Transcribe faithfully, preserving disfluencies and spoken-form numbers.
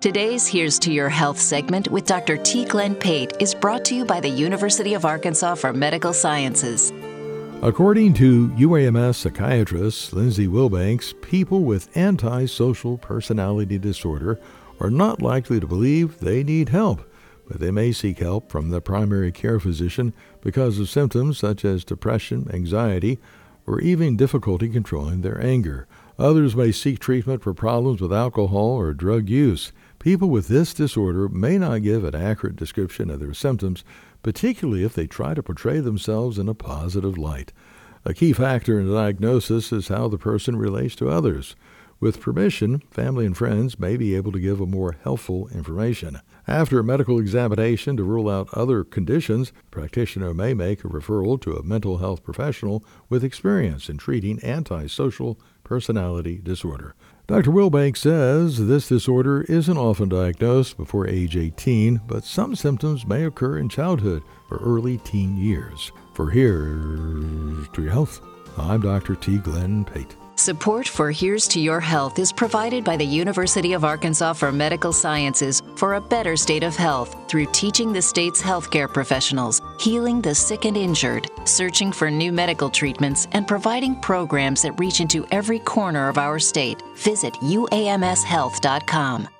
Today's Here's to Your Health segment with Doctor T. Glenn Pate is brought to you by the University of Arkansas for Medical Sciences. According to U A M S psychiatrist Lindsay Wilbanks, people with antisocial personality disorder are not likely to believe they need help, but they may seek help from the primary care physician because of symptoms such as depression, anxiety, or even difficulty controlling their anger. Others may seek treatment for problems with alcohol or drug use. People with this disorder may not give an accurate description of their symptoms, particularly if they try to portray themselves in a positive light. A key factor in the diagnosis is how the person relates to others. With permission, family and friends may be able to give a more helpful information. After a medical examination to rule out other conditions, the practitioner may make a referral to a mental health professional with experience in treating antisocial personality disorder. Doctor Wilbanks says this disorder isn't often diagnosed before age eighteen, but some symptoms may occur in childhood or early teen years. For Here's to Your Health, I'm Doctor T. Glenn Pate. Support for Here's to Your Health is provided by the University of Arkansas for Medical Sciences for a better state of health through teaching the state's healthcare professionals, healing the sick and injured, searching for new medical treatments, and providing programs that reach into every corner of our state. Visit U A M S health dot com.